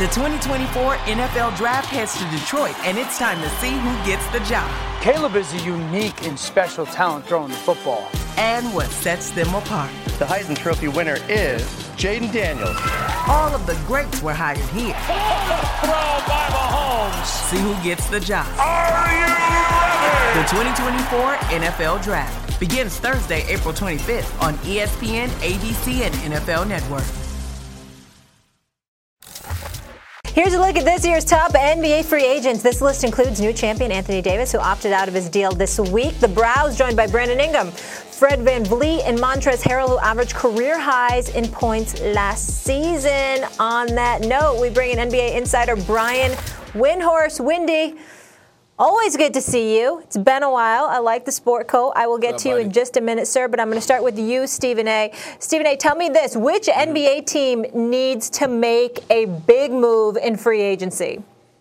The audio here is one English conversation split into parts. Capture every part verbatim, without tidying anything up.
The twenty twenty-four N F L Draft heads to Detroit, and it's time to see who gets the job. Caleb is a unique and special talent throwing the football. And what sets them apart. The Heisman Trophy winner is Jaden Daniels. All of the greats were hired here. Throw by Mahomes. See who gets the job. Are you ready? The twenty twenty-four N F L Draft begins Thursday, April twenty-fifth on E S P N, A B C, and N F L Network. Here's a look at this year's top N B A free agents. This list includes new champion Anthony Davis, who opted out of his deal this week. The Browns joined by Brandon Ingram, Fred VanVleet, and Montrezl Harrell, who averaged career highs in points last season. On that note, we bring in N B A insider Brian Windhorst. Windy, always good to see you. It's been a while. I like the sport coat. I will get to you in just a minute, sir, but I'm going to start with you, Stephen A. Stephen A., tell me this. Which N B A team needs to make a big move in free agency?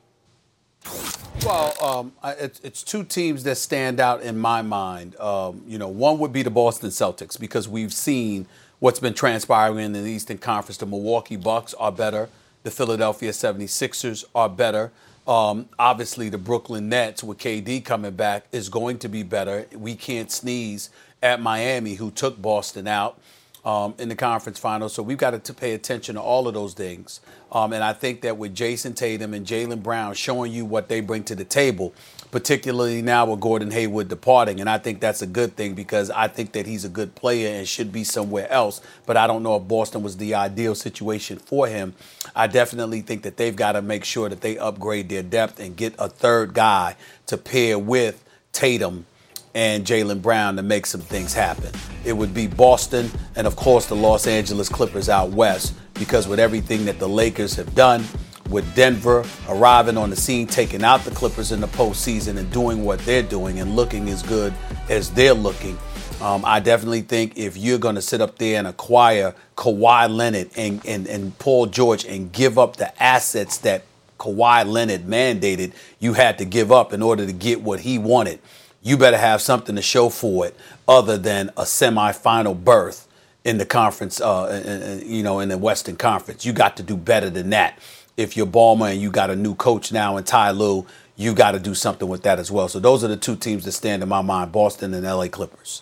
Well, um, I, it's, it's two teams that stand out in my mind. Um, you know, one would be the Boston Celtics, because we've seen what's been transpiring in the Eastern Conference. The Milwaukee Bucks are better. The Philadelphia seventy-sixers are better. Um, obviously, the Brooklyn Nets with K D coming back is going to be better. We can't sneeze at Miami, who took Boston out um, in the conference finals. So we've got to, to pay attention to all of those things. Um, and I think that with Jason Tatum and Jaylen Brown showing you what they bring to the table, particularly now with Gordon Hayward departing, and I think that's a good thing, because I think that he's a good player and should be somewhere else, but I don't know if Boston was the ideal situation for him. I definitely think that they've got to make sure that they upgrade their depth and get a third guy to pair with Tatum and Jaylen Brown to make some things happen. It would be Boston and, of course, the Los Angeles Clippers out west, because with everything that the Lakers have done, with Denver arriving on the scene, taking out the Clippers in the postseason and doing what they're doing and looking as good as they're looking, um, I definitely think if you're going to sit up there and acquire Kawhi Leonard and, and, and Paul George and give up the assets that Kawhi Leonard mandated you had to give up in order to get what he wanted, you better have something to show for it other than a semifinal berth in the conference, uh, you know, in the Western Conference. You got to do better than that. If you're Ballmer and you got a new coach now in Ty Lue, you got to do something with that as well. So those are the two teams that stand in my mind, Boston and L A Clippers.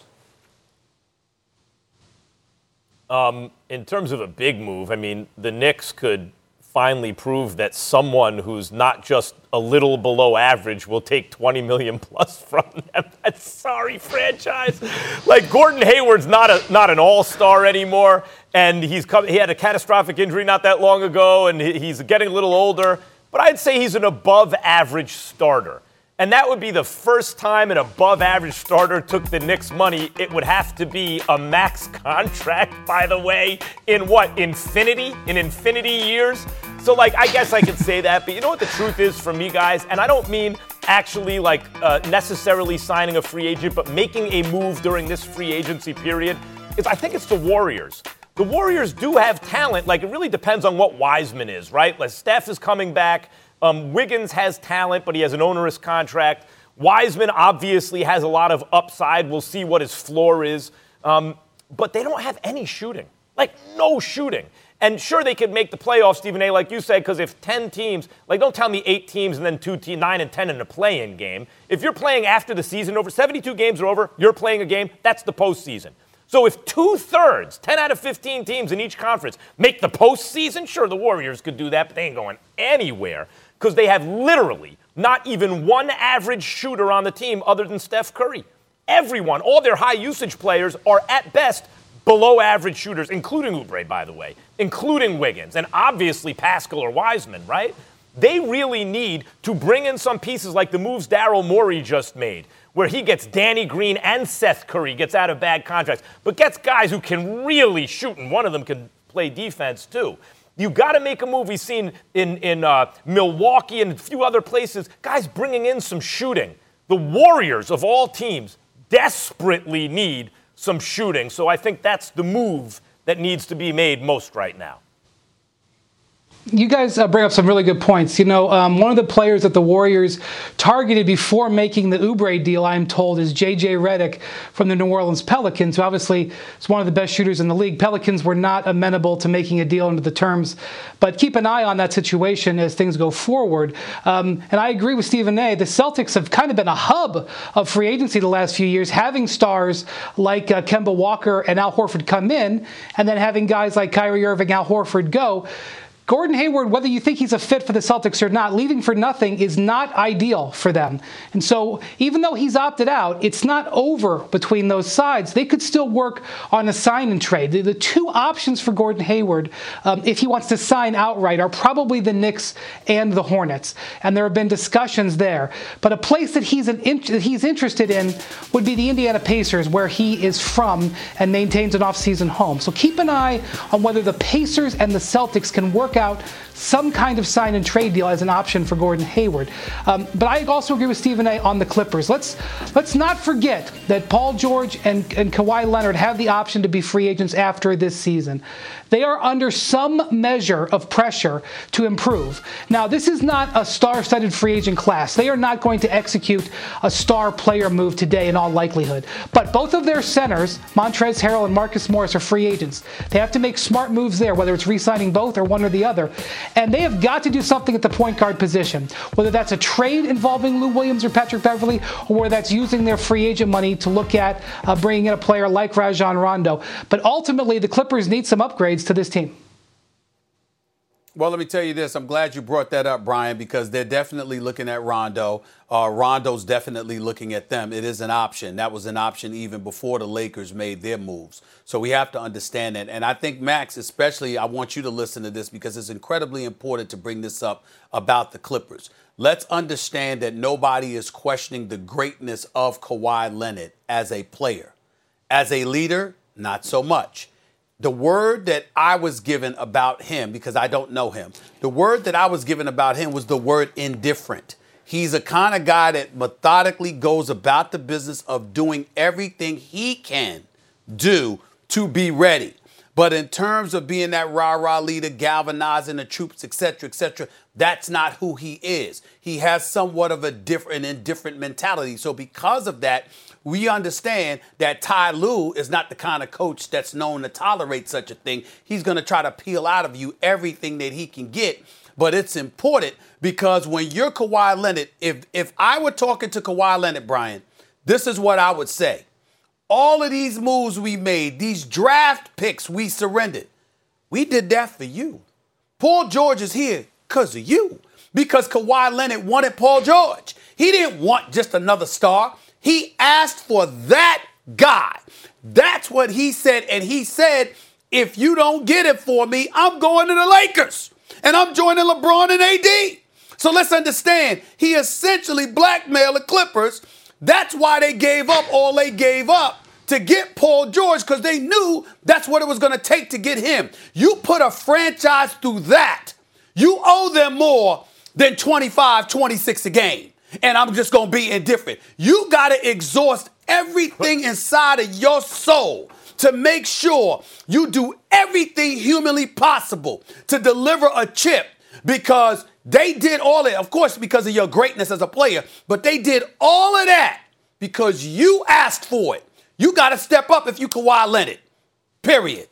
Um, in terms of a big move, I mean, the Knicks could finally prove that someone who's not just a little below average will take twenty million plus from them. That's sorry franchise. Like, Gordon Hayward's not a not an all-star anymore, and he's come, he had a catastrophic injury not that long ago, and he's getting a little older. But I'd say he's an above-average starter. And that would be the first time an above-average starter took the Knicks' money. It would have to be a max contract, by the way, in what, infinity? In infinity years? So, like, I guess I could say that. But you know what the truth is for me, guys? And I don't mean actually, like, uh, necessarily signing a free agent, but making a move during this free agency period. Is I think it's the Warriors. The Warriors do have talent. Like, it really depends on what Wiseman is, right? Like, Steph is coming back. Um, Wiggins has talent, but he has an onerous contract. Wiseman obviously has a lot of upside. We'll see what his floor is. Um, but they don't have any shooting. Like, no shooting. And sure, they could make the playoffs, Stephen A., like you said, because if ten teams, like, don't tell me eight teams and then two teams, nine and ten in a play-in game. If you're playing after the season over, seventy-two games are over, you're playing a game, that's the postseason. So if two-thirds, ten out of fifteen teams in each conference make the postseason, sure, the Warriors could do that, but they ain't going anywhere, because they have literally not even one average shooter on the team other than Steph Curry. Everyone, all their high-usage players are at best below-average shooters, including Oubre, by the way, including Wiggins, and obviously Pascal or Wiseman, right? They really need to bring in some pieces like the moves Daryl Morey just made, where he gets Danny Green and Seth Curry, gets out of bad contracts, but gets guys who can really shoot, and one of them can play defense too. You got to make a move. We've seen in, in uh, Milwaukee and a few other places, guys bringing in some shooting. The Warriors, of all teams, desperately need some shooting. So I think that's the move that needs to be made most right now. You guys uh, bring up some really good points. You know, um, one of the players that the Warriors targeted before making the Oubre deal, I'm told, is J J Redick from the New Orleans Pelicans, who obviously is one of the best shooters in the league. Pelicans were not amenable to making a deal under the terms, but keep an eye on that situation as things go forward. Um, and I agree with Stephen A. The Celtics have kind of been a hub of free agency the last few years, having stars like uh, Kemba Walker and Al Horford come in, and then having guys like Kyrie Irving, Al Horford go. Gordon Hayward, whether you think he's a fit for the Celtics or not, leaving for nothing is not ideal for them. And so even though he's opted out, it's not over between those sides. They could still work on a sign and trade. The, the two options for Gordon Hayward, um, if he wants to sign outright, are probably the Knicks and the Hornets. And there have been discussions there. But a place that he's, an in, that he's interested in would be the Indiana Pacers, where he is from and maintains an off-season home. So keep an eye on whether the Pacers and the Celtics can work out some kind of sign and trade deal as an option for Gordon Hayward. Um, but I also agree with Stephen A. on the Clippers. Let's let's not forget that Paul George and, and Kawhi Leonard have the option to be free agents after this season. They are under some measure of pressure to improve. Now, this is not a star-studded free agent class. They are not going to execute a star player move today in all likelihood. But both of their centers, Montrezl Harrell and Marcus Morris, are free agents. They have to make smart moves there, whether it's re-signing both or one or the other. And they have got to do something at the point guard position, whether that's a trade involving Lou Williams or Patrick Beverley, or whether that's using their free agent money to look at uh, bringing in a player like Rajon Rondo. But ultimately, the Clippers need some upgrades to this team. Well, let me tell you this. I'm glad you brought that up, Brian, because they're definitely looking at Rondo. Uh, Rondo's definitely looking at them. It is an option. That was an option even before the Lakers made their moves. So we have to understand that. And I think, Max, especially, I want you to listen to this because it's incredibly important to bring this up about the Clippers. Let's understand that nobody is questioning the greatness of Kawhi Leonard as a player. As a leader, not so much. The word that I was given about him, because I don't know him, the word that I was given about him was the word indifferent. He's a kind of guy that methodically goes about the business of doing everything he can do to be ready. But in terms of being that rah-rah leader, galvanizing the troops, et cetera, et cetera, that's not who he is. He has somewhat of a different, indifferent mentality. So because of that, we understand that Ty Lue is not the kind of coach that's known to tolerate such a thing. He's going to try to peel out of you everything that he can get. But it's important because when you're Kawhi Leonard, if if I were talking to Kawhi Leonard, Brian, this is what I would say. All of these moves we made, these draft picks we surrendered, we did that for you. Paul George is here because of you. Because Kawhi Leonard wanted Paul George. He didn't want just another star. He asked for that guy. That's what he said. And he said, if you don't get it for me, I'm going to the Lakers. And I'm joining LeBron and A D. So let's understand, he essentially blackmailed the Clippers. That's why they gave up all they gave up to get Paul George, because they knew that's what it was going to take to get him. You put a franchise through that, you owe them more than twenty-five, twenty-six a game. And I'm just going to be indifferent. You got to exhaust everything inside of your soul to make sure you do everything humanly possible to deliver a chip, because they did all that, of course, because of your greatness as a player, but they did all of that because you asked for it. You got to step up if you Kawhi Leonard, period.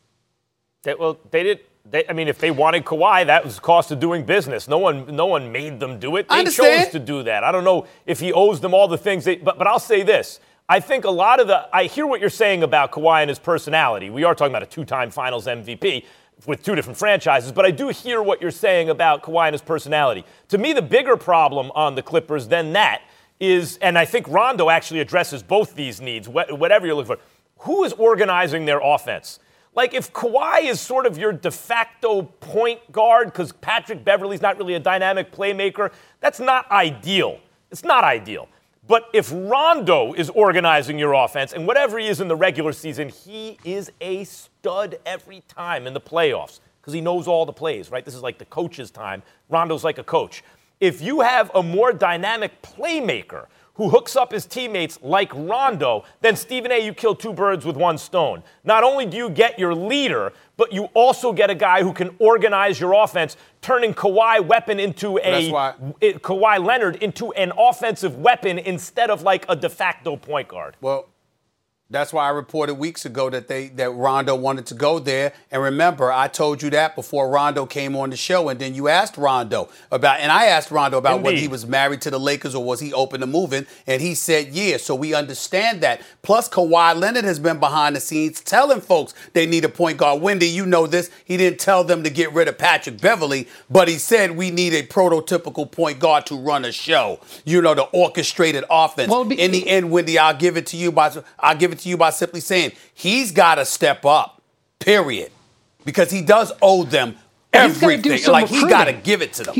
They, well, they did. They, I mean, if they wanted Kawhi, that was the cost of doing business. No one, no one made them do it. They chose to do that. I don't know if he owes them all the things. They, but, but I'll say this. I think a lot of the – I hear what you're saying about Kawhi and his personality. We are talking about a two-time finals M V P with two different franchises, but I do hear what you're saying about Kawhi and his personality. To me, the bigger problem on the Clippers than that is – and I think Rondo actually addresses both these needs, wh- whatever you're looking for. Who is organizing their offense? Like, if Kawhi is sort of your de facto point guard because Patrick Beverley's not really a dynamic playmaker, that's not ideal. It's not ideal. But if Rondo is organizing your offense, and whatever he is in the regular season, he is a stud every time in the playoffs because he knows all the plays, right? This is like the coach's time. Rondo's like a coach. If you have a more dynamic playmaker who hooks up his teammates like Rondo, then Stephen A., you kill two birds with one stone. Not only do you get your leader, but you also get a guy who can organize your offense, turning Kawhi weapon into a why- it, Kawhi Leonard into an offensive weapon instead of like a de facto point guard. Well, that's why I reported weeks ago that they that Rondo wanted to go there. And remember, I told you that before Rondo came on the show. And then you asked Rondo about, and I asked Rondo about Indeed. whether he was married to the Lakers or was he open to moving. And he said, yeah. So we understand that. Plus, Kawhi Leonard has been behind the scenes telling folks they need a point guard. Wendy, you know this. He didn't tell them to get rid of Patrick Beverley, but he said we need a prototypical point guard to run a show. You know, the orchestrated offense. Well, be- In the end, Wendy, I'll give it to you by I'll give it to you by simply saying he's got to step up, period, because he does owe them He's gotta do everything. some Like he got to recruiting. give it to them. He-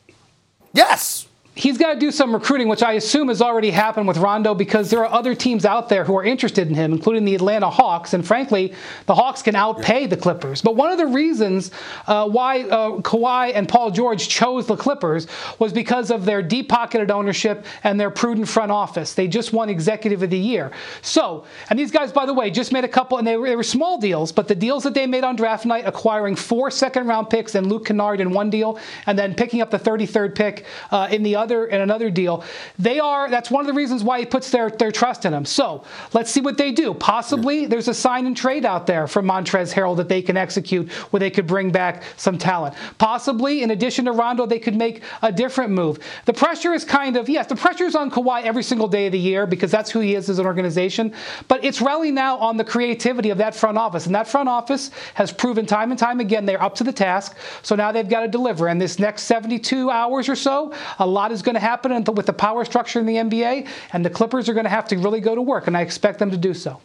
yes. He's got to do some recruiting, which I assume has already happened with Rondo because there are other teams out there who are interested in him, including the Atlanta Hawks. And frankly, the Hawks can outpay the Clippers. But one of the reasons uh, why uh, Kawhi and Paul George chose the Clippers was because of their deep-pocketed ownership and their prudent front office. They just won Executive of the Year. So, and these guys, by the way, just made a couple, and they were, they were small deals, but the deals that they made on draft night, acquiring four second-round picks and Luke Kennard in one deal, and then picking up the thirty-third pick uh, in the other. Other, in another deal, they are. That's one of the reasons why he puts their, their trust in him. So let's see what they do. Possibly there's a sign and trade out there for Montrezl Harrell that they can execute, where they could bring back some talent. Possibly, in addition to Rondo, they could make a different move. The pressure is kind of yes, the pressure is on Kawhi every single day of the year because that's who he is as an organization. But it's really now on the creativity of that front office, and that front office has proven time and time again they're up to the task. So now they've got to deliver. And this next seventy-two hours or so, a lot is going to happen with the power structure in the N B A, and the Clippers are going to have to really go to work, and I expect them to do so.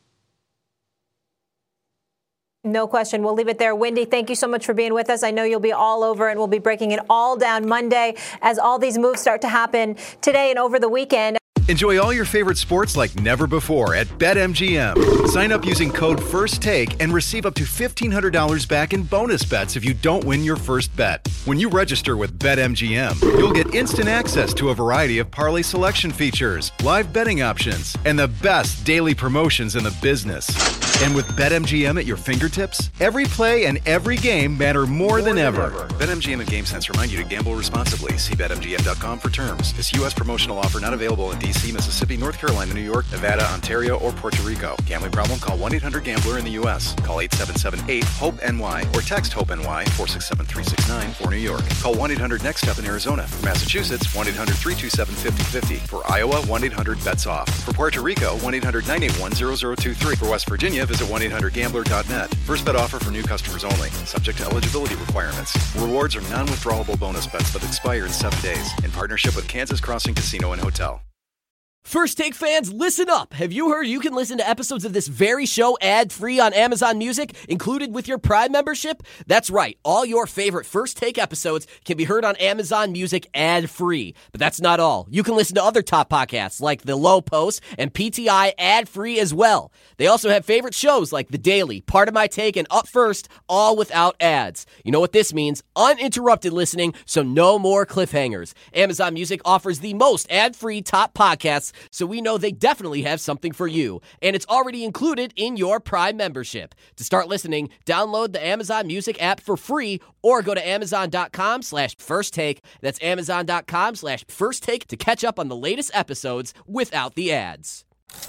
No question. We'll leave it there. Wendy, thank you so much for being with us. I know you'll be all over, and we'll be breaking it all down Monday as all these moves start to happen today and over the weekend. Enjoy all your favorite sports like never before at BetMGM. Sign up using code FIRSTTAKE and receive up to fifteen hundred dollars back in bonus bets if you don't win your first bet. When you register with BetMGM, you'll get instant access to a variety of parlay selection features, live betting options, and the best daily promotions in the business. And with BetMGM at your fingertips, every play and every game matter more, more than, than ever. ever. BetMGM and GameSense remind you to gamble responsibly. See Bet M G M dot com for terms. This U S promotional offer not available in D C, Mississippi, North Carolina, New York, Nevada, Ontario, or Puerto Rico. Gambling problem? Call one eight hundred gambler in the U S. Call eight seven seven eight hope N Y or text HOPE-NY four six seven three six nine for New York. Call one eight hundred next step in Arizona. For Massachusetts, one eight hundred three two seven five zero five zero. For Iowa, one eight hundred bets off. For Puerto Rico, one eight hundred nine eight one zero zero two three. For West Virginia, visit one eight hundred gambler dot net. First bet offer for new customers only. Subject to eligibility requirements. Rewards are non-withdrawable bonus bets that expire in seven days. In partnership with Kansas Crossing Casino and Hotel. First Take fans, listen up. Have you heard you can listen to episodes of this very show ad-free on Amazon Music, included with your Prime membership? That's right. All your favorite First Take episodes can be heard on Amazon Music ad-free. But that's not all. You can listen to other top podcasts like The Low Post and P T I ad-free as well. They also have favorite shows like The Daily, Part of My Take, and Up First, all without ads. You know what this means? Uninterrupted listening, so no more cliffhangers. Amazon Music offers the most ad-free top podcasts, so we know they definitely have something for you. And it's already included in your Prime membership. To start listening, download the Amazon Music app for free or go to amazon.com slash first take. That's amazon.com slash first take to catch up on the latest episodes without the ads.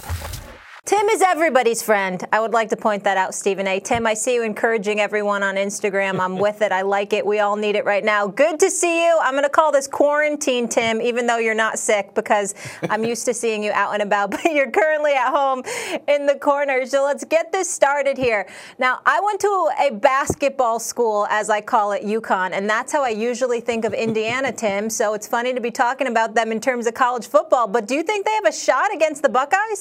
Tim is everybody's friend. I would like to point that out, Stephen A. Tim, I see you encouraging everyone on Instagram. I'm with it. I like it. We all need it right now. Good to see you. I'm going to call this quarantine, Tim, even though you're not sick, because I'm used to seeing you out and about, but you're currently at home in the corner. So let's get this started here. Now, I went to a basketball school, as I call it, UConn, and that's how I usually think of Indiana, Tim. So it's funny to be talking about them in terms of college football. But do you think they have a shot against the Buckeyes?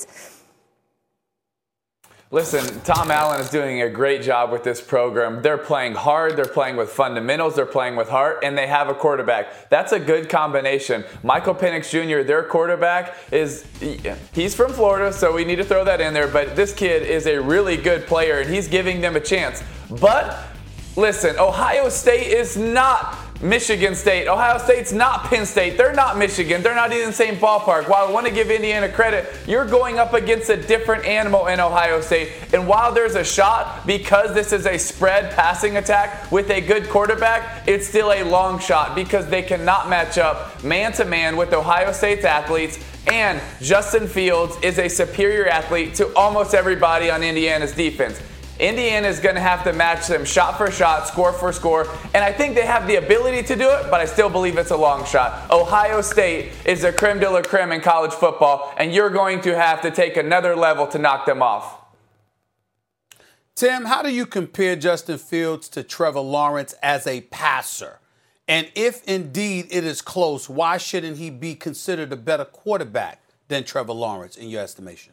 Listen, Tom Allen is doing a great job with this program. They're playing hard, they're playing with fundamentals, they're playing with heart, and they have a quarterback. That's a good combination. Michael Penix Junior, their quarterback, is he's from Florida, so we need to throw that in there, but this kid is a really good player, and he's giving them a chance. But listen, Ohio State is not Michigan State. Ohio State's not Penn State. They're not Michigan. They're not even in the same ballpark. While I want to give Indiana credit, you're going up against a different animal in Ohio State. And while there's a shot, because this is a spread passing attack with a good quarterback, it's still a long shot because they cannot match up man-to-man with Ohio State's athletes. And Justin Fields is a superior athlete to almost everybody on Indiana's defense. Indiana is going to have to match them shot for shot, score for score, and I think they have the ability to do it, but I still believe it's a long shot. Ohio State is the creme de la creme in college football, and you're going to have to take another level to knock them off. Tim, how do you compare Justin Fields to Trevor Lawrence as a passer? And if indeed it is close, why shouldn't he be considered a better quarterback than Trevor Lawrence in your estimation?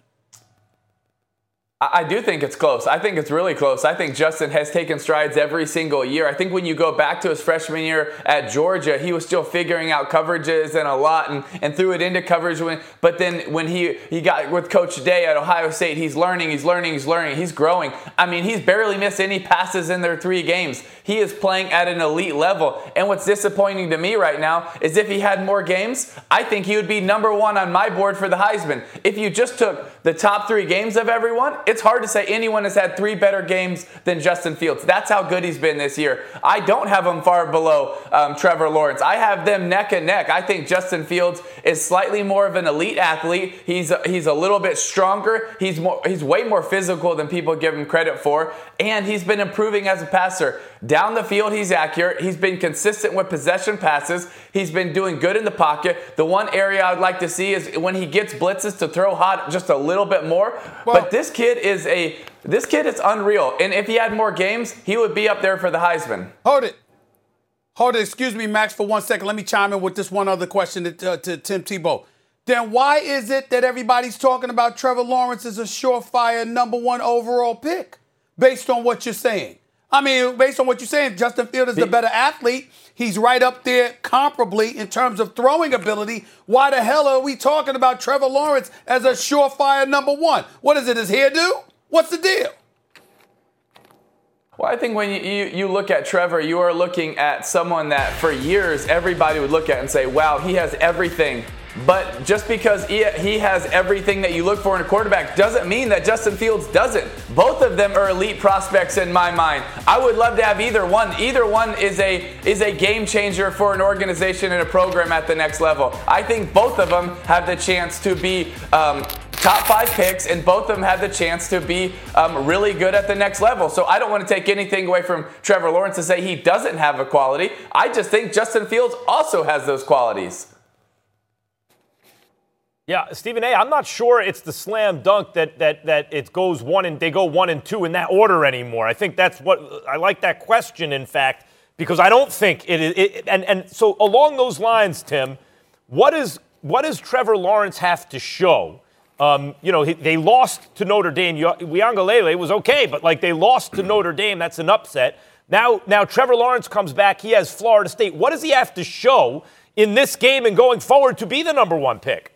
I do think it's close. I think it's really close. I think Justin has taken strides every single year. I think when you go back to his freshman year at Georgia, he was still figuring out coverages and a lot and, and threw it into coverage. When, but then when he, he got with Coach Day at Ohio State, he's learning, he's learning, he's learning, he's growing. I mean, he's barely missed any passes in their three games. He is playing at an elite level. And what's disappointing to me right now is if he had more games, I think he would be number one on my board for the Heisman. If you just took the top three games of everyone, it's hard to say anyone has had three better games than Justin Fields. That's how good he's been this year. I don't have him far below um, Trevor Lawrence. I have them neck and neck. I think Justin Fields is slightly more of an elite athlete. He's he's a little bit stronger. He's more he's way more physical than people give him credit for, and he's been improving as a passer. Down the field, he's accurate. He's been consistent with possession passes. He's been doing good in the pocket. The one area I would like to see is when he gets blitzes to throw hot just a little bit more. Well, but this kid is a this kid is unreal. And if he had more games, he would be up there for the Heisman. Hold it. Hold it. Excuse me, Max, for one second. Let me chime in with this one other question to, uh, to Tim Tebow. Then why is it that everybody's talking about Trevor Lawrence as a surefire number one overall pick based on what you're saying? I mean, based on what you're saying, Justin Fields is the better athlete. He's right up there comparably in terms of throwing ability. Why the hell are we talking about Trevor Lawrence as a surefire number one? What is it, his hairdo? What's the deal? Well, I think when you, you, you look at Trevor, you are looking at someone that for years everybody would look at and say, wow, he has everything. But just because he, he has everything that you look for in a quarterback doesn't mean that Justin Fields doesn't. Both of them are elite prospects in my mind. I would love to have either one. Either one is a is a game changer for an organization and a program at the next level. I think both of them have the chance to be um, top five picks, and both of them have the chance to be um, really good at the next level. So I don't want to take anything away from Trevor Lawrence to say he doesn't have a quality. I just think Justin Fields also has those qualities. Yeah, Stephen A., I'm not sure it's the slam dunk that that that it goes one and they go one and two in that order anymore. I think that's what I like that question, in fact, because I don't think it is. It, and and so along those lines, Tim, what is what does Trevor Lawrence have to show? Um, you know, he, they lost to Notre Dame. Uiagalelei was okay, but like they lost to Notre Dame, that's an upset. Now, now Trevor Lawrence comes back. He has Florida State. What does he have to show in this game and going forward to be the number one pick?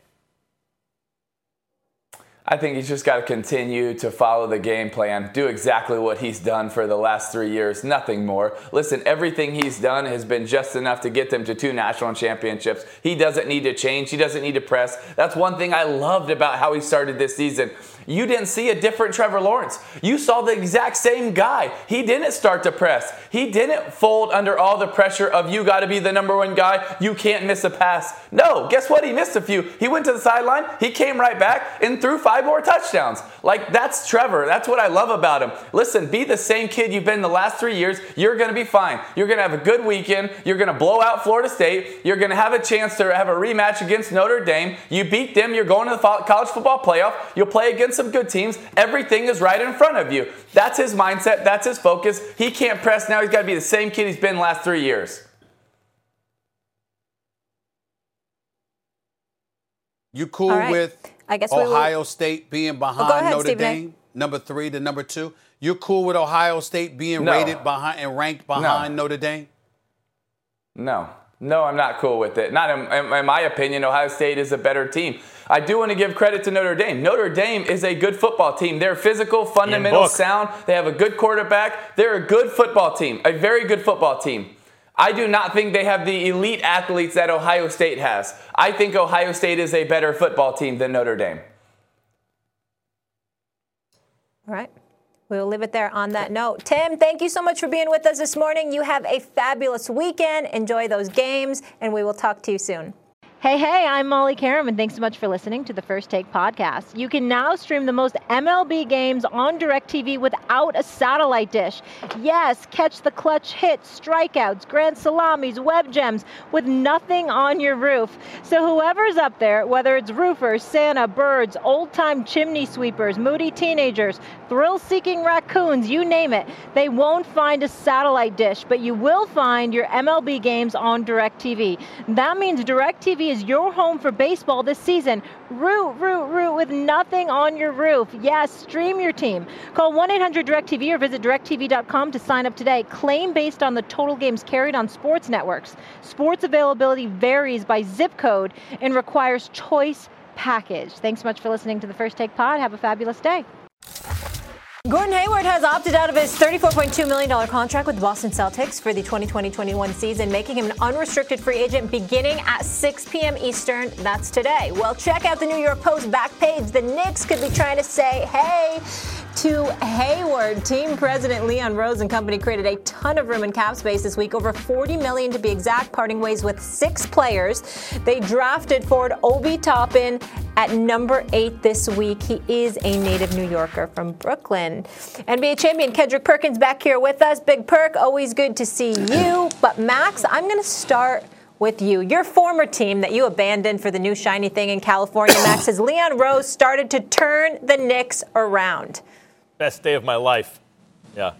I think he's just got to continue to follow the game plan, do exactly what he's done for the last three years, nothing more. Listen, everything he's done has been just enough to get them to two national championships. He doesn't need to change. He doesn't need to press. That's one thing I loved about how he started this season. You didn't see a different Trevor Lawrence. You saw the exact same guy. He didn't start to press. He didn't fold under all the pressure of you got to be the number one guy. You can't miss a pass. No, guess what? He missed a few. He went to the sideline. He came right back and threw five more touchdowns. Like, that's Trevor. That's what I love about him. Listen, be the same kid you've been the last three years. You're going to be fine. You're going to have a good weekend. You're going to blow out Florida State. You're going to have a chance to have a rematch against Notre Dame. You beat them. You're going to the college football playoff. You'll play against some good teams. Everything is right in front of you. That's his mindset. That's his focus. He can't press now. He's got to be the same kid he's been the last three years. You cool right. with I guess Ohio will... State being behind oh, ahead, Notre Stephen Dame, A. number three to number two? You're cool with Ohio State being no. rated behind and ranked behind no. Notre Dame? No. No, I'm not cool with it. Not in, in, in my opinion, Ohio State is a better team. I do want to give credit to Notre Dame. Notre Dame is a good football team. They're physical, fundamental, sound. They have a good quarterback. They're a good football team, a very good football team. I do not think they have the elite athletes that Ohio State has. I think Ohio State is a better football team than Notre Dame. All right. We will leave it there on that note. Tim, thank you so much for being with us this morning. You have a fabulous weekend. Enjoy those games, and we will talk to you soon. Hey, hey, I'm Molly Karam, and thanks so much for listening to the First Take podcast. You can now stream the most M L B games on DirecTV without a satellite dish. Yes, catch the clutch hits, strikeouts, grand salamis, web gems with nothing on your roof. So whoever's up there, whether it's roofers, Santa, birds, old-time chimney sweepers, moody teenagers, thrill-seeking raccoons, you name it, they won't find a satellite dish, but you will find your M L B games on DirecTV. That means DirecTV is your home for baseball this season. Root, root, root with nothing on your roof. Yes, stream your team. Call one eight hundred direct T V or visit direct T V dot com to sign up today. Claim based on the total games carried on sports networks. Sports availability varies by zip code and requires choice package. Thanks so much for listening to the First Take Pod. Have a fabulous day. Gordon Hayward has opted out of his thirty-four point two million dollars contract with the Boston Celtics for the twenty twenty twenty-one season, making him an unrestricted free agent beginning at six p.m. Eastern. That's today. Well, check out the New York Post back page. The Knicks could be trying to say, hey, to Hayward. Team president Leon Rose and company created a ton of room in cap space this week, over forty million dollars to be exact, parting ways with six players. They drafted forward Obi Toppin at number eight this week. He is a native New Yorker from Brooklyn. N B A champion Kendrick Perkins back here with us. Big Perk, always good to see you. But Max, I'm going to start with you. Your former team that you abandoned for the new shiny thing in California, Max, has Leon Rose started to turn the Knicks around. Best day of my life. Yeah.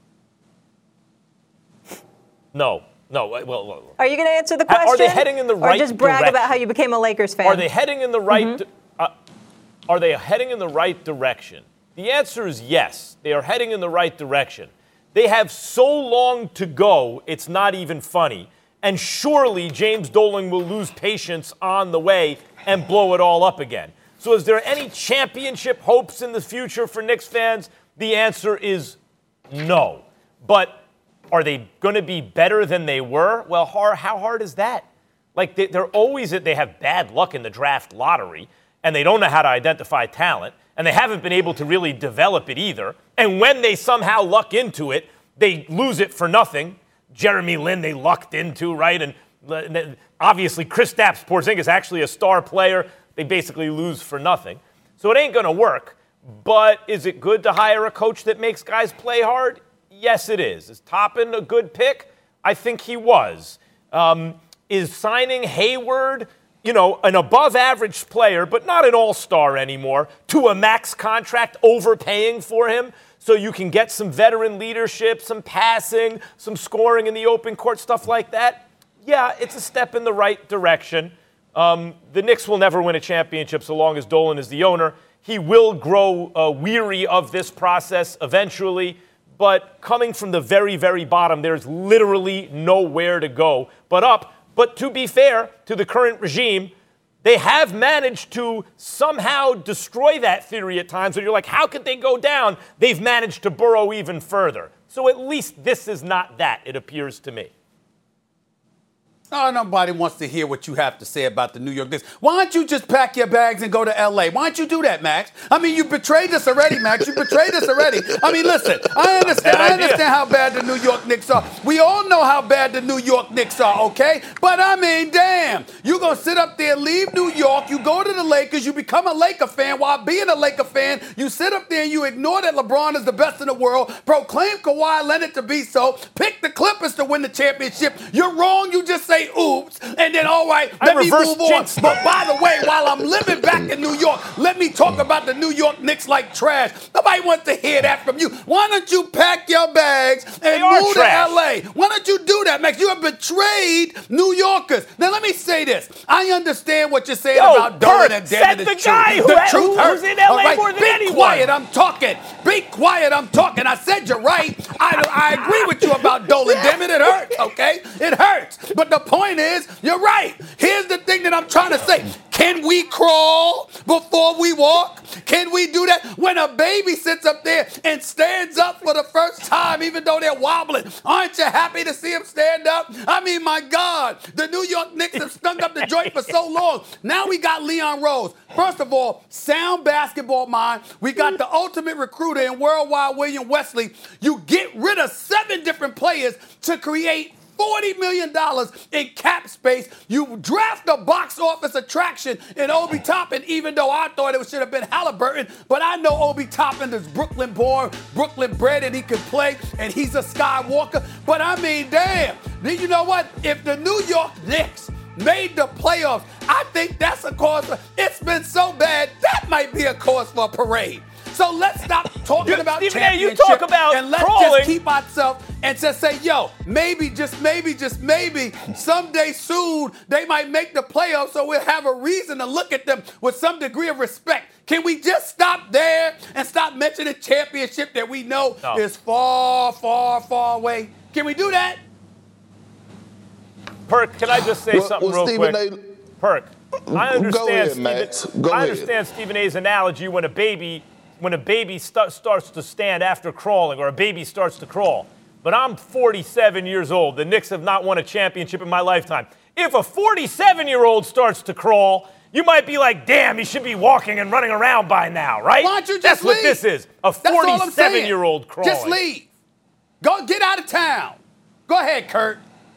No. No. Well, well are you going to answer the question? Are they heading in the right direction? Or just brag direction? about how you became a Lakers fan? Are they heading in the right Mm-hmm. uh, Are they heading in the right direction? The answer is yes. They are heading in the right direction. They have so long to go, it's not even funny. And surely James Dolan will lose patience on the way and blow it all up again. So is there any championship hopes in the future for Knicks fans? The answer is no. But are they going to be better than they were? Well, how hard is that? Like, they're always, they have bad luck in the draft lottery, and they don't know how to identify talent, and they haven't been able to really develop it either. And when they somehow luck into it, they lose it for nothing. Jeremy Lin, they lucked into, right? And obviously, Kristaps Porzingis is actually a star player. They basically lose for nothing. So it ain't going to work. But is it good to hire a coach that makes guys play hard? Yes, it is. Is Toppin a good pick? I think he was. Um, is signing Hayward, you know, an above-average player, but not an all-star anymore, to a max contract, overpaying for him so you can get some veteran leadership, some passing, some scoring in the open court, stuff like that? Yeah, it's a step in the right direction. Um, the Knicks will never win a championship so long as Dolan is the owner. He will grow uh, weary of this process eventually, but coming from the very, very bottom, there's literally nowhere to go but up. But to be fair to the current regime, they have managed to somehow destroy that theory at times where you're like, how could they go down? They've managed to burrow even further. So at least this is not that, it appears to me. Oh, nobody wants to hear what you have to say about the New York Knicks. Why don't you just pack your bags and go to L A? Why don't you do that, Max? I mean, you betrayed us already, Max. You betrayed us already. I mean, listen, I understand. I understand how bad the New York Knicks are. We all know how bad the New York Knicks are, okay? But I mean, damn, you gonna sit up there, leave New York, you go to the Lakers, you become a Laker fan. While being a Laker fan, you sit up there and you ignore that LeBron is the best in the world, proclaim Kawhi Leonard to be so, pick the Clippers to win the championship. You're wrong. You just say oops, and then all right, let me move on. But by the way, while I'm living back in New York, let me talk about the New York Knicks like trash. Nobody wants to hear that from you. Why don't you pack your bags and move to L A? Why don't you do that, Max? You have betrayed New Yorkers. Now let me say this. I understand what you're saying Yo, about Dolan and Devin. the guy who, the truth who's hurts. in L A right, more than be anyone. Be quiet, I'm talking. Be quiet, I'm talking. I said you're right. I, I agree with you about Dolan, damn it. It hurts, okay? It hurts. But the point is, you're right. Here's the thing that I'm trying to say. Can we crawl before we walk? Can we do that? When a baby sits up there and stands up for the first time, even though they're wobbling, aren't you happy to see him stand up? I mean, my God, the New York Knicks have stunk up the joint for so long. Now we got Leon Rose. First of all, sound basketball mind. We got the ultimate recruiter in Worldwide William Wesley. You get rid of seven different players to create forty million dollars in cap space. You draft a box office attraction in Obi Toppin, even though I thought it should have been Halliburton. But I know Obi Toppin is Brooklyn born, Brooklyn bred, and he can play, and he's a Skywalker. But I mean, damn, you know what? If the New York Knicks made the playoffs, I think that's a cause for, it's been so bad, that might be a cause for a parade. So let's stop talking you, about Stephen championship A, you talk about and let's crawling. just keep ourselves and just say, yo, maybe, just maybe, just maybe, someday soon they might make the playoffs, so we'll have a reason to look at them with some degree of respect. Can we just stop there and stop mentioning championship that we know no. is far, far, far away? Can we do that? Perk, can I just say well, something well, real Stephen quick? A. Perk, I understand. Go ahead, Stephen, Max. Go I ahead. understand Stephen A's analogy when a baby, when a baby st- starts to stand after crawling, or a baby starts to crawl. But I'm forty-seven years old. The Knicks have not won a championship in my lifetime. If a forty-seven-year-old starts to crawl, you might be like, damn, he should be walking and running around by now, right? Why don't you just That's leave? what this is. A forty-seven-year-old crawling. Just leave. Go get out of town. Go ahead, Kurt.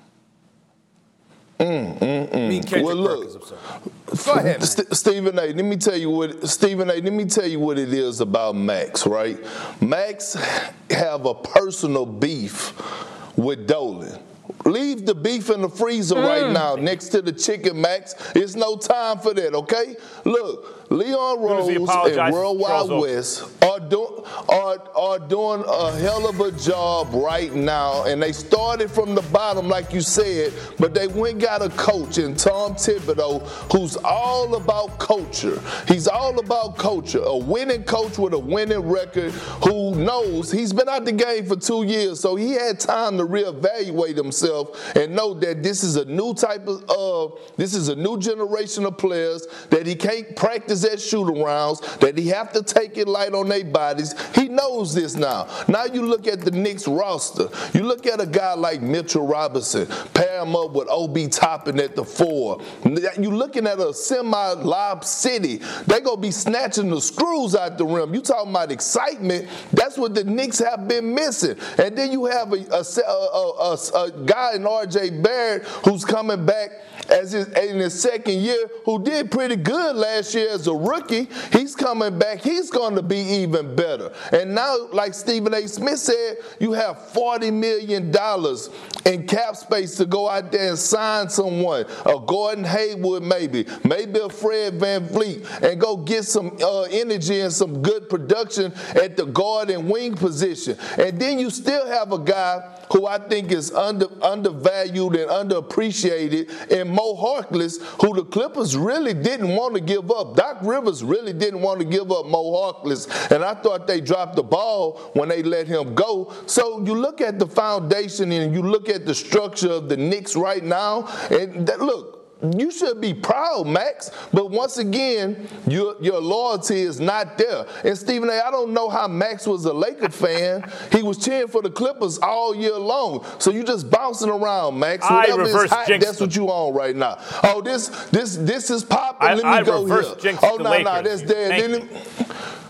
Mm, mm, mm. Well, look, Go ahead, man. St- Stephen A. Let me tell you what Stephen A. Let me tell you what it is about Max. Right, Max have a personal beef with Dolan. Leave the beef in the freezer mm. right now next to the chicken, Max. It's no time for that, okay? Look, Leon Rose and Worldwide West are, do- are, are doing a hell of a job right now, and they started from the bottom, like you said, but they went and got a coach in Tom Thibodeau who's all about culture. He's all about culture, a winning coach with a winning record who knows he's been out the game for two years, so he had time to reevaluate himself and know that this is a new type of, uh, this is a new generation of players, that he can't practice at shoot-arounds, that he have to take it light on their bodies. He knows this now. Now you look at the Knicks roster. You look at a guy like Mitchell Robinson, pair him up with Obi Toppin at the four. You're looking at a semi-lob city. They're going to be snatching the screws out the rim. You talking about excitement. That's what the Knicks have been missing. And then you have a, a, a, a, a guy in R J Barrett who's coming back as his, in his second year, who did pretty good last year as a rookie. He's coming back. He's going to be even better. And now, like Stephen A. Smith said, you have forty million dollars in cap space to go out there and sign someone, a Gordon Hayward maybe, maybe a Fred VanVleet, and go get some uh, energy and some good production at the guard and wing position. And then you still have a guy who I think is under undervalued and underappreciated in Mo Harkless, who the Clippers really didn't want to give up. Doc Rivers really didn't want to give up Mo Harkless, and I thought they dropped the ball when they let him go. So you look at the foundation and you look at the structure of the Knicks right now, and that, look, you should be proud, Max, but once again, your your loyalty is not there. And Stephen A., I don't know how Max was a Laker fan. He was cheering for the Clippers all year long. So you just bouncing around, Max. Whatever is hot, that's what you on right now. Oh, this this this is popping. I, Let me I go here. Jinxed oh, the no, Lakers. no, that's dead. Thank Then you. it,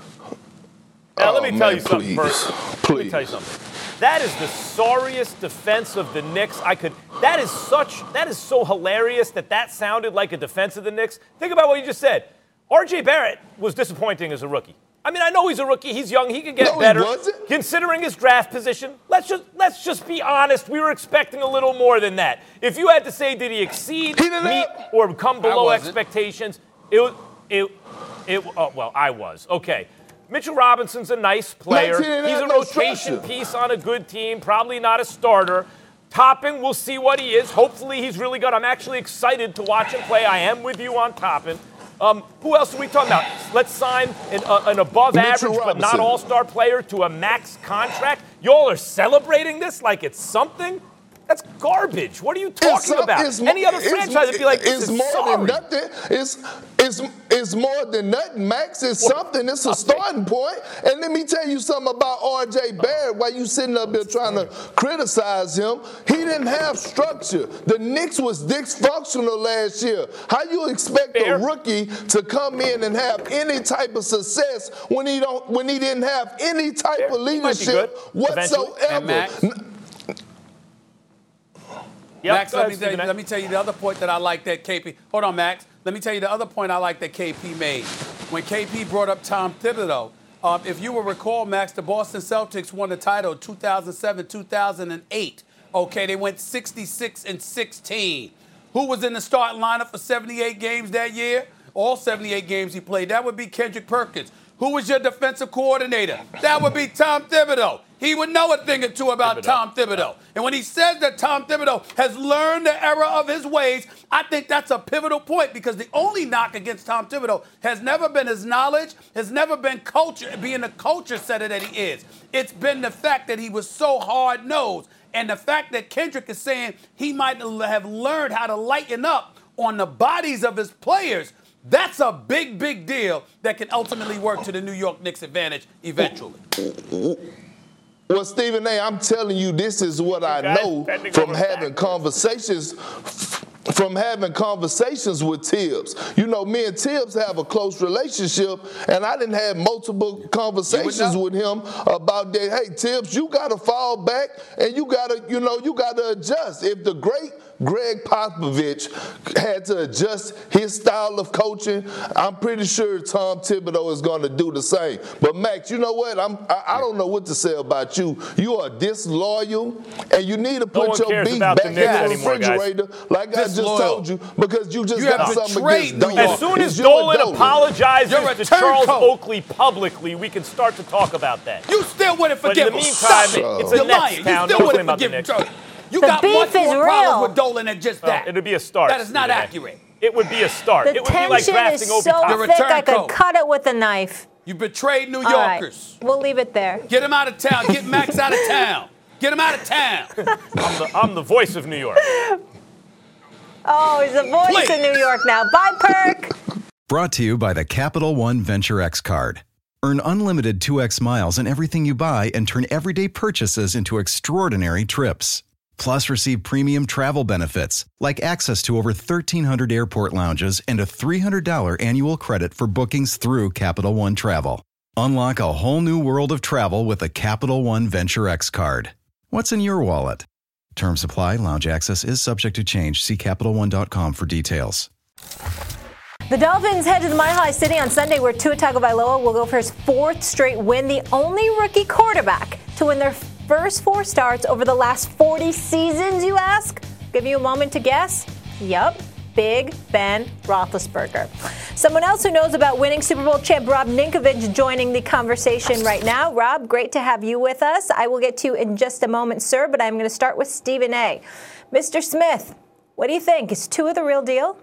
now, oh, let me tell man, you something, please. Bert. Please. Let me tell you something. That is the sorriest defense of the Knicks I could. That is such. That is so hilarious that that sounded like a defense of the Knicks. Think about what you just said. R J Barrett was disappointing as a rookie. I mean, I know he's a rookie. He's young. He could get no, better. He wasn't. Considering his draft position, let's just let's just be honest. We were expecting a little more than that. If you had to say, did he exceed, He didn't meet, have- or come below wasn't. expectations? It was. It. It. Oh, well, I was. Okay. Mitchell Robinson's a nice player. Max, he didn't He's have a no rotation structure. piece on a good team, probably not a starter. Toppin, we'll see what he is. Hopefully he's really good. I'm actually excited to watch him play. I am with you on Toppin. Um, who else are we talking about? Let's sign an, uh, an above Mitchell average but not Robinson. all-star player to a max contract. Y'all are celebrating this like it's something? That's garbage. What are you talking it's, about? It's, Any other it's, franchise would be like, this it's is more sorry. than nothing. It's, it's, it's more than nothing, Max. It's something. It's a starting point. And let me tell you something about R J Barrett while you sitting up there trying to criticize him. He didn't have structure. The Knicks was dysfunctional last year. How you expect Fair. a rookie to come in and have any type of success when he don't when he didn't have any type Fair. of leadership whatsoever? Yep, Max, let me, tell you, let me tell you the other point that I like that K P. Hold on, Max. Let me tell you the other point I like that K P made. When K P brought up Tom Thibodeau, um, if you will recall, Max, the Boston Celtics won the title two thousand seven, two thousand eight. Okay, they went sixty-six and sixteen. Who was in the starting lineup for seventy-eight games that year? All seventy-eight games he played. That would be Kendrick Perkins. Who was your defensive coordinator? That would be Tom Thibodeau. He would know a thing or two about Thibodeau. Tom Thibodeau. And when he says that Tom Thibodeau has learned the error of his ways, I think that's a pivotal point because the only knock against Tom Thibodeau has never been his knowledge, has never been culture, being the culture setter that he is. It's been the fact that he was so hard-nosed. And the fact that Kendrick is saying he might have learned how to lighten up on the bodies of his players, that's a big, big deal that can ultimately work to the New York Knicks' advantage eventually. Well, Stephen A., I'm telling you, this is what I know from having conversations from having conversations with Tibbs. You know, me and Tibbs have a close relationship, and I didn't have multiple conversations with him about that. Hey, Tibbs, you got to fall back, and you got to, you know, you got to adjust. If the great Greg Popovich had to adjust his style of coaching, I'm pretty sure Tom Thibodeau is going to do the same. But, Max, you know what? I'm, I, I don't know what to say about you. You are disloyal, and you need to put no your beef back in the anymore, refrigerator, guys. like I just told you, because you just you got something against Dolan. As soon as Dolan, Dolan apologizes to Charles coat. Oakley publicly, we can start to talk about that. You still wouldn't forgive him. But in the meantime, Stop it's it. a Nets town. You still wouldn't forgive him. You the got beef much is more real. problems with Dolan than just that. Oh, it'd be a start. That is not Stephen. accurate. It would be a start. The it would be like tension drafting is Obi so Toppin. thick I could cut it with a knife. You betrayed New All right. Yorkers. We'll leave it there. Get him out of town. Get Max out of town. Get him out of town. I'm the, I'm the voice of New York. Oh, he's the voice Please. of New York now. Bye, Perk. Brought to you by the Capital One Venture X card. Earn unlimited two X miles in everything you buy and turn everyday purchases into extraordinary trips. Plus, receive premium travel benefits like access to over thirteen hundred airport lounges and a three hundred dollars annual credit for bookings through Capital One Travel. Unlock a whole new world of travel with a Capital One Venture X card. What's in your wallet? Terms apply. Lounge access is subject to change. See Capital One dot com for details. The Dolphins head to the Mile High City on Sunday, where Tua Tagovailoa will go for his fourth straight win, the only rookie quarterback to win their first four starts over the last forty seasons, you ask? Give you a moment to guess? Yup, Big Ben Roethlisberger. Someone else who knows about winning Super Bowl champ Rob Ninkovich joining the conversation right now. Rob, great to have you with us. I will get to you in just a moment, sir, but I'm going to start with Stephen A. Mister Smith, what do you think? Is Tua the real deal?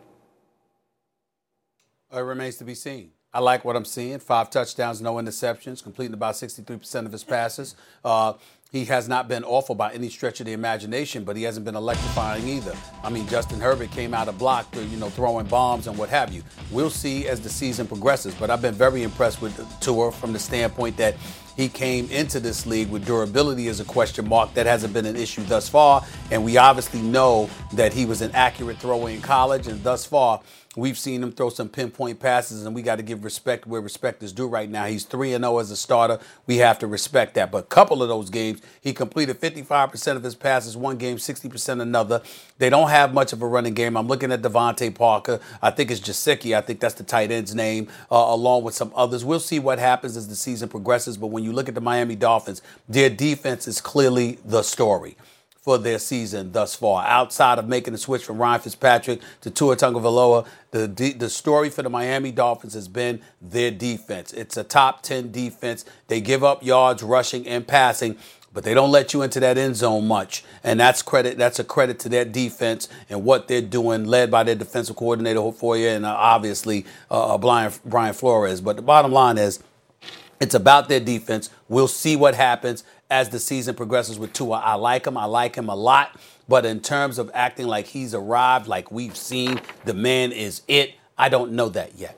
It remains to be seen. I like what I'm seeing. Five touchdowns, no interceptions, completing about sixty-three percent of his passes. Uh, he has not been awful by any stretch of the imagination, but he hasn't been electrifying either. I mean, Justin Herbert came out of block, to, you know, throwing bombs and what have you. We'll see as the season progresses, but I've been very impressed with Tua from the standpoint that he came into this league with durability as a question mark. That hasn't been an issue thus far, and we obviously know that he was an accurate thrower in college, and thus far, we've seen him throw some pinpoint passes, and we got to give respect where respect is due right now. He's three and oh as a starter. We have to respect that. But a couple of those games, he completed fifty-five percent of his passes one game, sixty percent another. They don't have much of a running game. I'm looking at Devontae Parker. I think it's Gesicki. I think that's the tight end's name, uh, along with some others. We'll see what happens as the season progresses. But when you look at the Miami Dolphins, their defense is clearly the story for their season thus far. Outside of making the switch from Ryan Fitzpatrick to Tua Tagovailoa, the the story for the Miami Dolphins has been their defense. It's a top ten defense. They give up yards rushing and passing, but they don't let you into that end zone much. And that's credit. That's a credit to their defense and what they're doing, led by their defensive coordinator for you, and uh, obviously uh, Brian, Brian Flores. But the bottom line is, it's about their defense. We'll see what happens as the season progresses with Tua. I like him. I like him a lot. But in terms of acting like he's arrived, like we've seen, the man is it, I don't know that yet.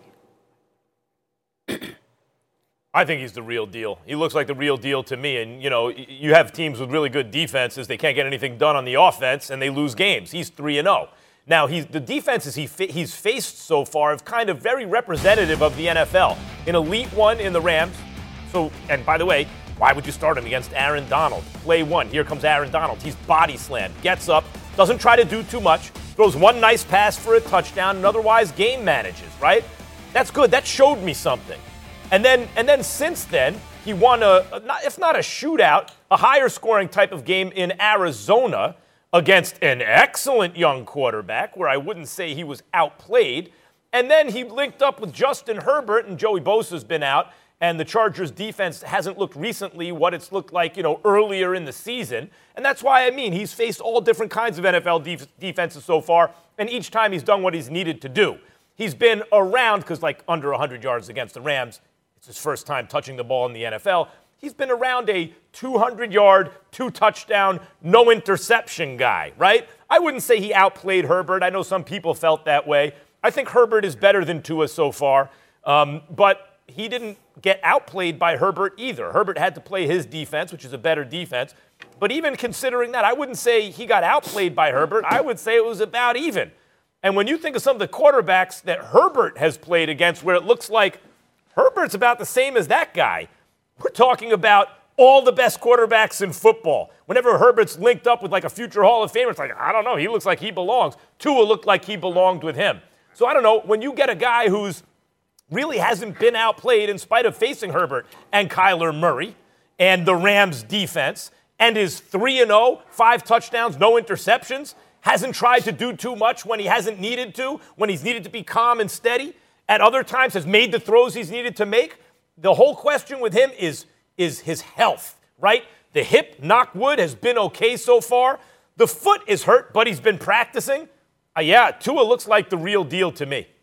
I think he's the real deal. He looks like the real deal to me. And, you know, you have teams with really good defenses. They can't get anything done on the offense, and they lose games. He's three and oh. Now, he's, the defenses he fa- he's faced so far have kind of very representative of the N F L. An elite one in the Rams. So, and by the way, why would you start him against Aaron Donald? Play one. Here comes Aaron Donald. He's body slammed, gets up, doesn't try to do too much, throws one nice pass for a touchdown, and otherwise game manages, right? That's good. That showed me something. And then, and then since then, he won a, a not, if not a shootout, a higher scoring type of game in Arizona against an excellent young quarterback, where I wouldn't say he was outplayed. And then he linked up with Justin Herbert, and Joey Bosa's been out, and the Chargers defense hasn't looked recently what it's looked like, you know, earlier in the season. And that's why, I mean, he's faced all different kinds of N F L def- defenses so far, and each time he's done what he's needed to do. He's been around, because like under one hundred yards against the Rams, it's his first time touching the ball in the N F L. He's been around a two hundred yard, two touchdown, no interception guy, right? I wouldn't say he outplayed Herbert. I know some people felt that way. I think Herbert is better than Tua so far, um, but he didn't get outplayed by Herbert either. Herbert had to play his defense, which is a better defense. But even considering that, I wouldn't say he got outplayed by Herbert. I would say it was about even. And when you think of some of the quarterbacks that Herbert has played against, where it looks like Herbert's about the same as that guy, we're talking about all the best quarterbacks in football. Whenever Herbert's linked up with like a future Hall of Famer, it's like, I don't know, he looks like he belongs. Tua looked like he belonged with him. So I don't know, when you get a guy who's really hasn't been outplayed in spite of facing Herbert and Kyler Murray and the Rams defense, and is three and oh, five touchdowns, no interceptions, hasn't tried to do too much when he hasn't needed to, when he's needed to be calm and steady, at other times has made the throws he's needed to make. The whole question with him is, is his health, right? The hip, knock wood, has been okay so far. The foot is hurt, but he's been practicing. Uh, yeah, Tua looks like the real deal to me.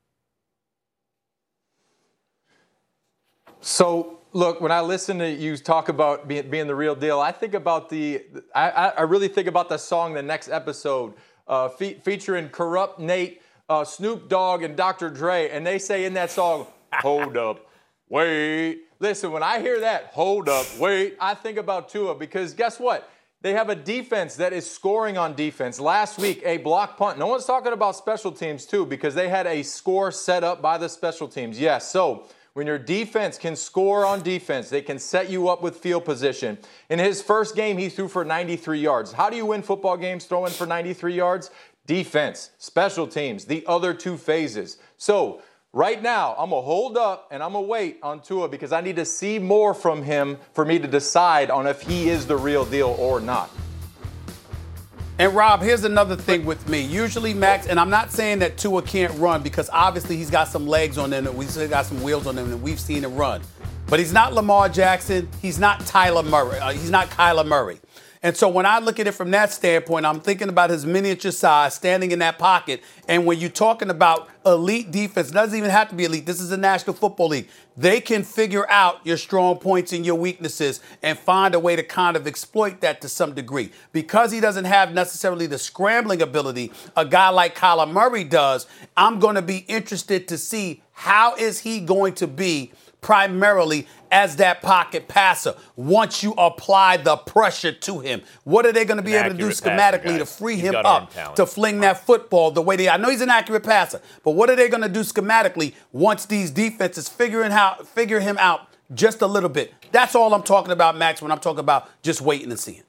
So, look, when I listen to you talk about being, being the real deal, I think about the, I, I really think about the song The Next Episode, uh, fe- featuring Corrupt Nate, uh, Snoop Dogg, and Doctor Dre, and they say in that song, hold up, wait. Listen, when I hear that, hold up, wait, I think about Tua, because guess what? They have a defense that is scoring on defense. Last week, a block punt. No one's talking about special teams, too, because they had a score set up by the special teams. Yes, so when your defense can score on defense, they can set you up with field position. In his first game, he threw for ninety-three yards. How do you win football games throwing for ninety-three yards? Defense, special teams, the other two phases. So right now, I'm going to hold up and I'm going to wait on Tua because I need to see more from him for me to decide on if he is the real deal or not. And, Rob, here's another thing with me. Usually, Max, and I'm not saying that Tua can't run because obviously he's got some legs on him and we've still got some wheels on him and we've seen him run. But he's not Lamar Jackson. He's not Tyler Murray. Uh, he's not Kyler Murray. And so when I look at it from that standpoint, I'm thinking about his miniature size standing in that pocket. And when you're talking about elite defense, it doesn't even have to be elite. This is the National Football League. They can figure out your strong points and your weaknesses and find a way to kind of exploit that to some degree. Because he doesn't have necessarily the scrambling ability a guy like Kyler Murray does, I'm going to be interested to see how is he going to be primarily as that pocket passer once you apply the pressure to him. What are they going to be able to do schematically to free him up to fling that football the way they – I know he's an accurate passer, but what are they going to do schematically once these defenses figuring out, figure him out just a little bit? That's all I'm talking about, Max, when I'm talking about just waiting and seeing.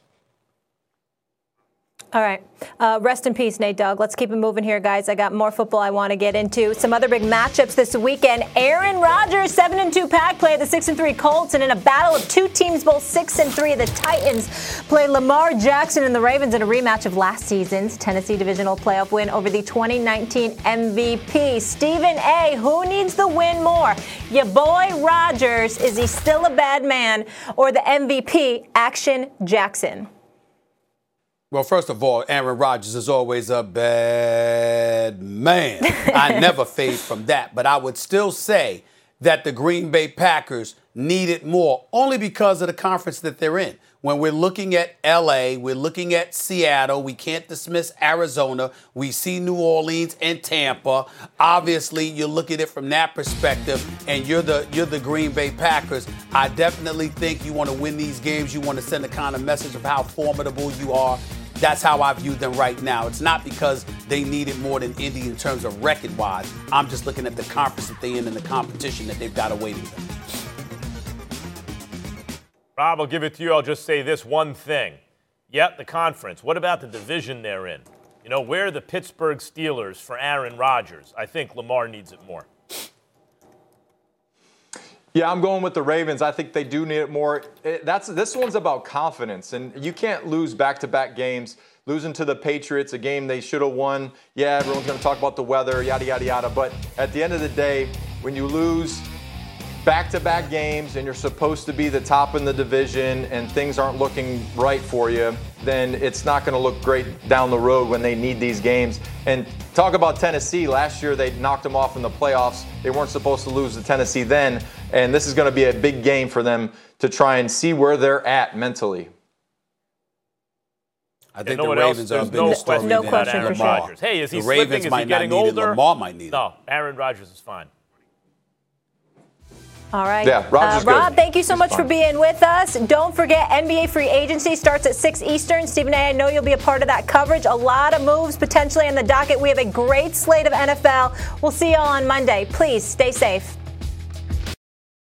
All right. Uh, rest in peace, Nate Dogg. Let's keep it moving here, guys. I got more football I want to get into. Some other big matchups this weekend. Aaron Rodgers, seven and two Pack play the six and three Colts, and in a battle of two teams, both six and three, the Titans play Lamar Jackson and the Ravens in a rematch of last season's Tennessee divisional playoff win over the twenty nineteen M V P. Stephen A., who needs the win more? Your boy Rodgers, is he still a bad man, or the M V P, Action Jackson? Well, first of all, Aaron Rodgers is always a bad man. I never fade from that. But I would still say that the Green Bay Packers need it more, only because of the conference that they're in. when we're looking at L A, we're looking at Seattle. We can't dismiss Arizona. We see New Orleans and Tampa. Obviously, you look at it from that perspective, and you're the you're the Green Bay Packers. I definitely think you want to win these games. You want to send a kind of message of how formidable you are. That's how I view them right now. It's not because they need it more than Indy in terms of record-wise. I'm just looking at the conference that they're in and the competition that they've got awaiting them. Rob, I'll give it to you. I'll just say this one thing. Yep, the conference. What about the division they're in? You know, where are the Pittsburgh Steelers for Aaron Rodgers? I think Lamar needs it more. Yeah, I'm going with the Ravens. I think they do need it more. It, that's this one's about confidence, and you can't lose back-to-back games. Losing to the Patriots, a game they should have won. Yeah, everyone's going to talk about the weather, yada, yada, yada. But at the end of the day, when you lose back-to-back games and you're supposed to be the top in the division and things aren't looking right for you, then it's not going to look great down the road when they need these games. And talk about Tennessee. Last year they knocked them off in the playoffs. They weren't supposed to lose to Tennessee then. And this is going to be a big game for them to try and see where they're at mentally. I think the Ravens are a bigger story no than question Aaron for Rodgers. Hey, is he the slipping? Ravens Is might he getting not need older? It. Lamar might need it. No, Aaron Rodgers is fine. All right. Yeah, Rodgers uh, Rob, good. thank you so He's much fine. for being with us. Don't forget, N B A free agency starts at six Eastern. Stephen A., I know you'll be a part of that coverage. A lot of moves potentially on the docket. We have a great slate of N F L. We'll see you all on Monday. Please stay safe.